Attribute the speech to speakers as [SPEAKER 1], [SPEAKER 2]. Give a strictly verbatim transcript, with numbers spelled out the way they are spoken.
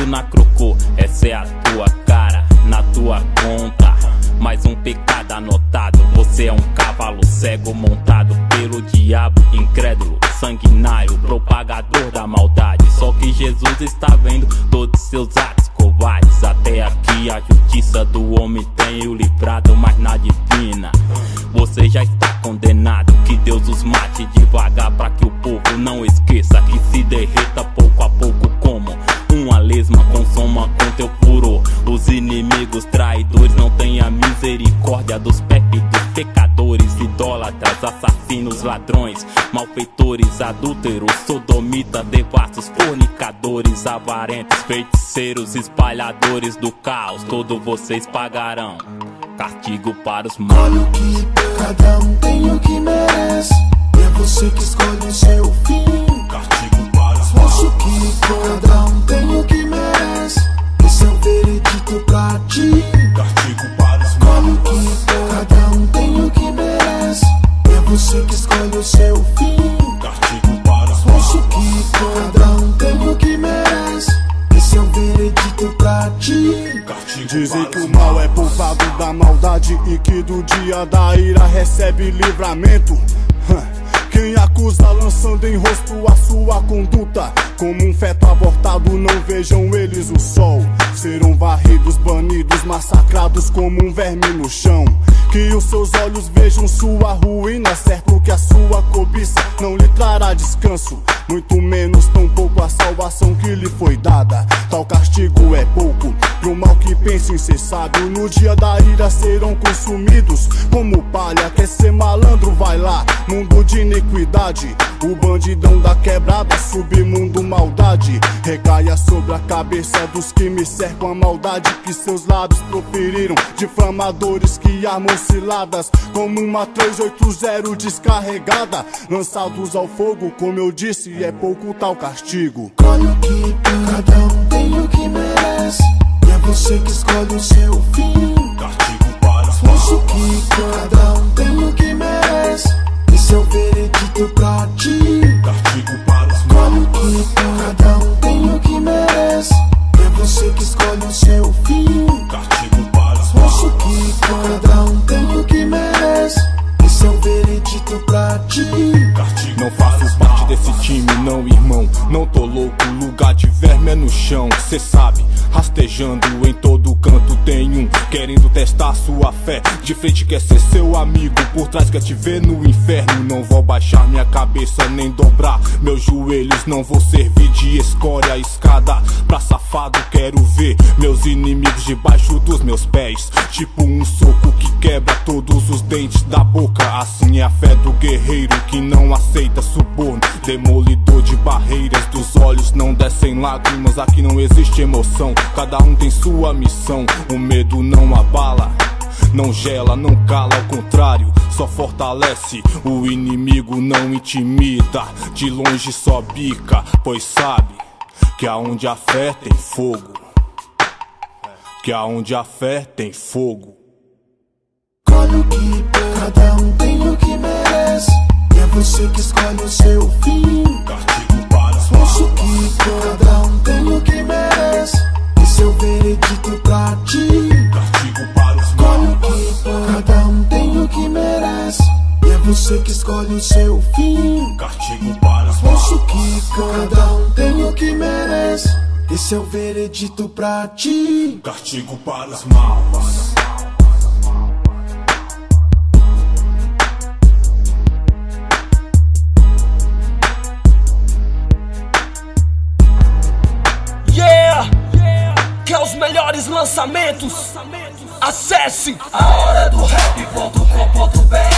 [SPEAKER 1] na crocô, essa é a tua cara, na tua conta. Mais um pecado anotado, você é um cavalo cego montado pelo diabo incrédulo, sanguinário, propagador da maldade. Só que Jesus está vendo todos seus atos covardes. Até aqui a justiça do homem tem o livrado, mas na divina você já está condenado. Que Deus os mate devagar pra que o povo não esqueça, que se derreta pouco a pouco como uma lesma, consoma com teu furor. Os inimigos traidores não têm a misericórdia dos pérfidos pecadores, idólatras, assassinos, ladrões, malfeitores, adúlteros, sodomitas, devassos, fornicadores, avarentos, feiticeiros, espalhadores do caos. Todos vocês pagarão castigo para os maus.
[SPEAKER 2] Olha o que cada um tem o que merece, e é você que escolhe o seu fim.
[SPEAKER 3] Castigo para os maus.
[SPEAKER 2] Ouça o que cada um tem o que merece, esse é o veredito pra ti.
[SPEAKER 3] Castigo para os maus.
[SPEAKER 2] Olha o que cada um tem o que merece, e é você que escolhe o seu fim.
[SPEAKER 3] Castigo para os maus.
[SPEAKER 2] Ouça o que cada um tem o que merece, esse é o veredito pra ti.
[SPEAKER 3] Dizem que o mal é poupado da maldade e que do dia da ira recebe livramento. Quem acusa lançando em rosto a sua conduta, como um feto abortado, não vejam eles o sol. Serão varridos, banidos, massacrados como um verme no chão. Que os seus olhos vejam sua ruína, certo que a sua cobiça não lhe trará descanso, muito menos tão pouco a salvação que lhe foi dada. Tal castigo é pouco pro mal que pensa em ser sábio. No dia da ira serão consumidos como palha. Quer ser malandro, vai lá, mundo de iniquidade. O bandidão da quebrada, submundo maldade, recaia sobre a cabeça dos que me cercam a maldade que seus lábios proferiram, difamadores que armam ciladas como uma três oito zero descarregada, lançados ao fogo. Como eu disse, é pouco tal castigo.
[SPEAKER 2] Olha o que cada um tem o que merece, e é você que escolhe o seu fim.
[SPEAKER 3] Castigo para os maus.
[SPEAKER 2] Ouça o que cada um tem o que merece, esse é o veredito pra ti.
[SPEAKER 3] Castigo para os
[SPEAKER 2] Olha
[SPEAKER 3] maus.
[SPEAKER 2] o que cada um tem o que merece, e é você que escolhe o seu fim.
[SPEAKER 3] Castigo para os
[SPEAKER 2] Ouça
[SPEAKER 3] maus.
[SPEAKER 2] o que cada um tem o que merece, esse é o veredito pra ti.
[SPEAKER 3] Castigo
[SPEAKER 4] Não faço parte desse time, não, irmão. Não tô louco, lugar de verme é no chão. Cê sabe, rastejando em todo canto tem um querendo testar sua fé. De frente quer ser seu amigo, por trás quer te ver no inferno. Não vou baixar minha cabeça nem dobrar meus joelhos, não vou servir de escória a escada. Pra safado quero ver meus inimigos debaixo dos meus pés, tipo um soco que quebra todos os dentes da boca. Assim é a fé do guerreiro que não aceita suborno, demolidor de barreiras dos olhos. Não descem lágrimas, aqui não existe emoção, cada um tem sua missão. O medo não abala, não gela, não cala, ao contrário, só fortalece. O inimigo não intimida, de longe só bica, pois sabe que aonde a fé tem fogo, que aonde a fé tem fogo.
[SPEAKER 2] Olha o que cada um tem o que merece, e é você que escolhe o seu fim.
[SPEAKER 3] Castigo para os maus.
[SPEAKER 2] Ouça o que cada um tem o que merece, esse é o veredito pra ti.
[SPEAKER 3] Castigo para os
[SPEAKER 2] Olha o
[SPEAKER 3] maus.
[SPEAKER 2] que cada um tem o que merece, e é você que escolhe o seu fim.
[SPEAKER 3] Castigo para os
[SPEAKER 2] Ouça o
[SPEAKER 3] maus.
[SPEAKER 2] que cada um tem o que merece, esse é o veredito pra ti.
[SPEAKER 3] Castigo para os maus.
[SPEAKER 5] Yeah! Quer os melhores lançamentos? Acesse
[SPEAKER 6] a hora do rap ponto com ponto br.